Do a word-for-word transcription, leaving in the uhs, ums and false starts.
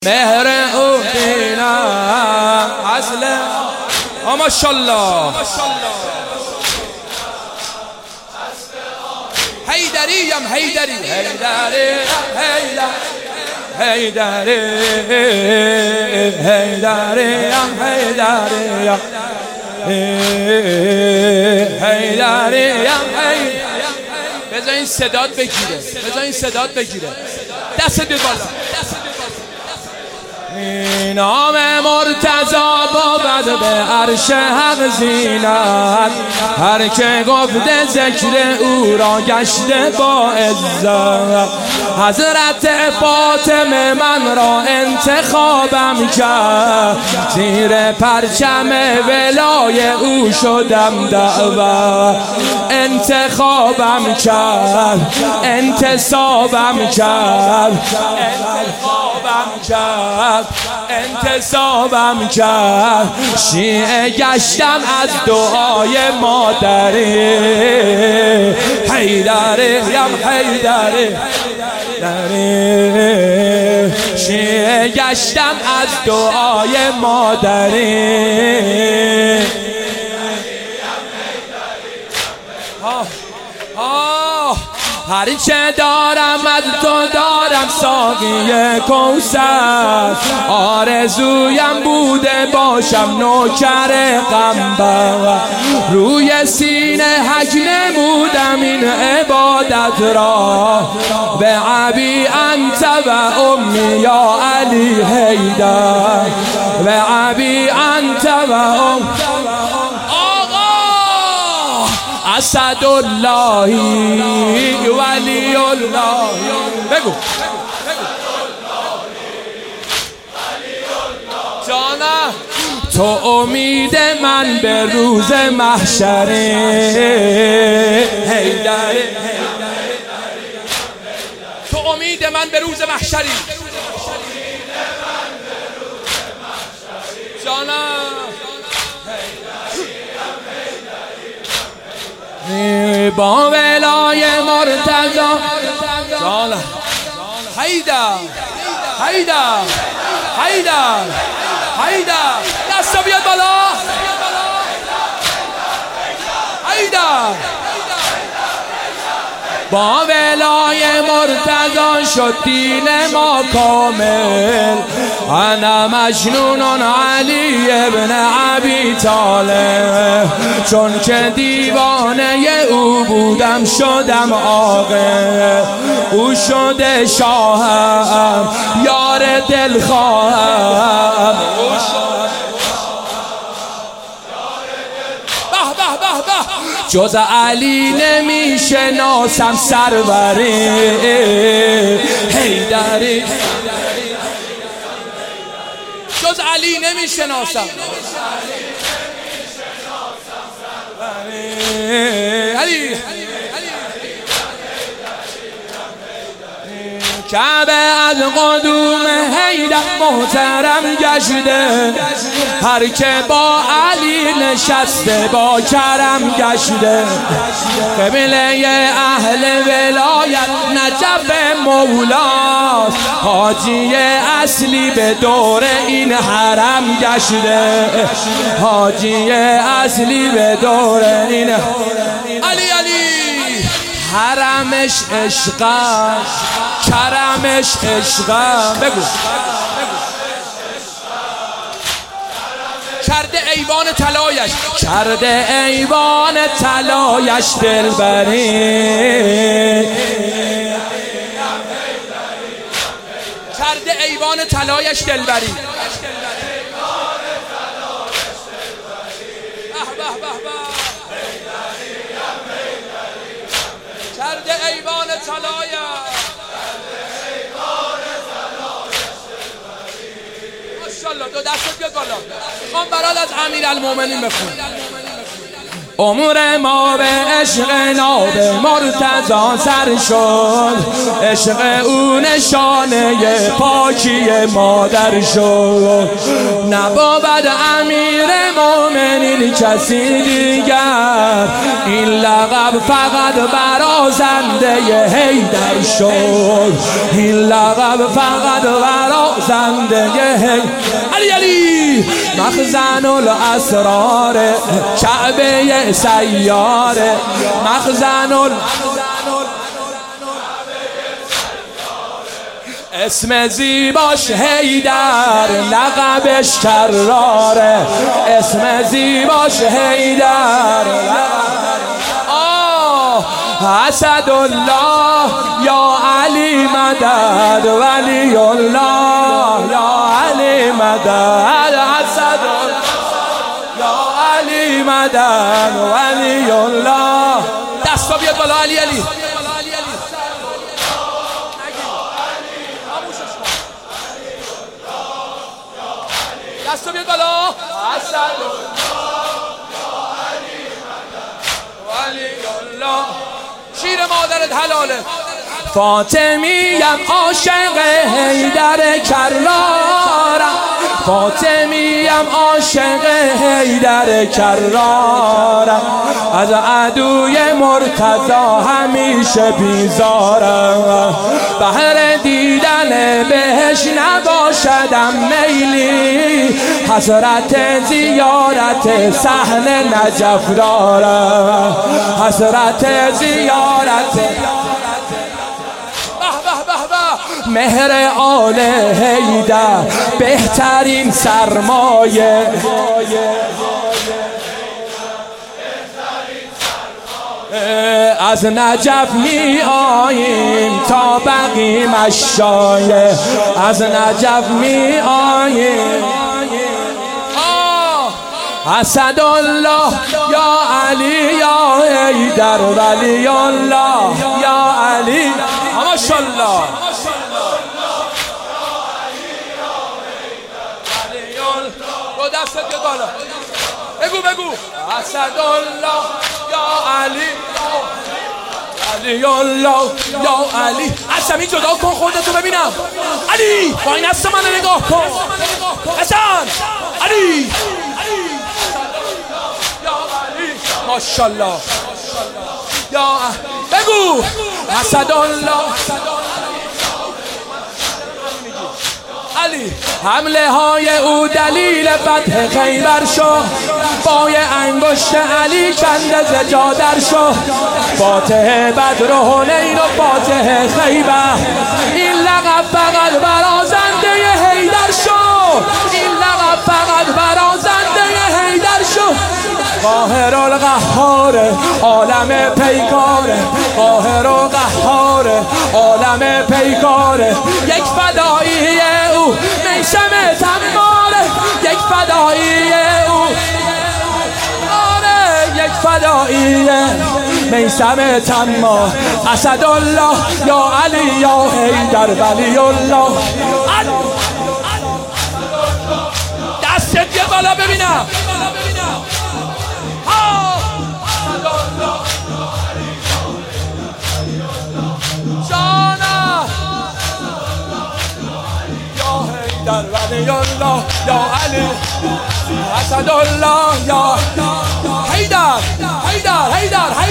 مهر او دینم اصل آ ماشاءالله حیدریم حیدری حیدری حیدری حیدریم حیدریم حیدریم حیدریم بذار این صدات بگیره بذار این صدات بگیره دست دو بالا نام مرتضی بود به عرش حق زینت هر که گفته ذکر او را گشته با عزت حضرت فاطمه من را انتخابم کرد زیر پرچم ولای او شدم دعوت انتخابم کرد انتصابم کرد انتخابم کرد انتصابم کرد شیعه گشتم از دعای مادری حیدریم حیدری شیعه گشتم از دعای مادری آه آه هرچه دارم از تو دارم ساقی کوثر آرزویم بوده باشم نوکر قنبر روی سینه حج نمودم این عبادت را به ابی انت و امی یا علی حیدر به ابی انت و ام اسد الله ولی الله بگو جانا تو امید من به روز محشره حیدر تو امید من به روز محشری جانا با ولای مرتضی جانا حیدر حیدر حیدر حیدر دستا بیاد بالا حیدر با ولای مرتضی شد دین ما کامل انا مجنون علی ابن ابی طالب چون که دیوانه او بودم شدم عاقل او شده شاهم یار دلخواهم جز علی نمی شناسم سروری حیدری جز علی نمی شناسم علی کعبه از قدوم حیدر محترم گشته هر که با علی نشسته با کرم گشته قبله اهل ولایت نجف مولاست حاجی اصلی به دور این حرم گشته حاجی اصلی به دور این علی علی حرمش عشقم کرمش عشقم بگو کرده ایوان طلایش کرده ایوان طلایش دلبری کرده ایوان طلایش دلبری کرده ایوان طلایش ماشاءالله دو دستت بیاد بالا میخوام برات از امیرالمومنین بخونم عمر ما به عشق ناب مرتضی سر شد، عشق او نشانه پاکی مادر شد. نبود امیر مومنین کسی دیگر، این لقب فقط برازنده حیدر شد، این لقب فقط برازنده حیدر. علی علی مخزن الاسرار کعبه سیاره، مخزن ال اسم زیباش حیدر، لقبش کراره، اسم زیباش حیدر. آه اسد الله یا علی مدد، ولی الله یا علی مدد، اسد الله یا علی مدد، ولی الله. دستا بیاد بالا علی علی. دستا بیاد بالا. اسد الله یا علی مدد، ولی الله. شیر مادرت حلاله. فاطمیم عاشق حیدر کرارم، فاطمیم عاشق حیدر کرارم، از عدوی مرتضی همیشه بیزارم. بهر دیدن بهش نباشدم میلی، حسرت زیارت صحن نجف دارم، حسرت زیارت. مهر آل حیدر بهترین سرمایه، از نجف می آییم تا بقی مشایه، از نجف می آییم. اسد الله یا علی یا حیدر، ولی الله یا علی. ماشاءالله. با دستت بیاد بالا. بگو بگو. اسد الله یا علی، علی الله یا علی. از زمین جدا کن خودتو ببینم. علی با این دست من نگاه کن. حسن علی یا علی. ماشاءالله یا بگو. اسد الله علی. حمله های او دلیل فتح خیبر شد، پای انگشت علی کنده زجادر شد. فاتح بدر و حنین و فاتح خیبر، این لقب فقط برازنده حیدر شد، این لقب فقط برازنده حیدر شد. قاهر القهار عالم پیکاره، قاهر و قهار عالم پیکاره. یک فدایی او میثم تماره، یک فدایی او آره، یک فدایی میثم تمار. اسد الله یا علی یا حیدر، ولی الله. دستت یه بالا ببینم. در ولی الله یا علی، اسد الله یا حیدر، حیدر حیدر حیدر.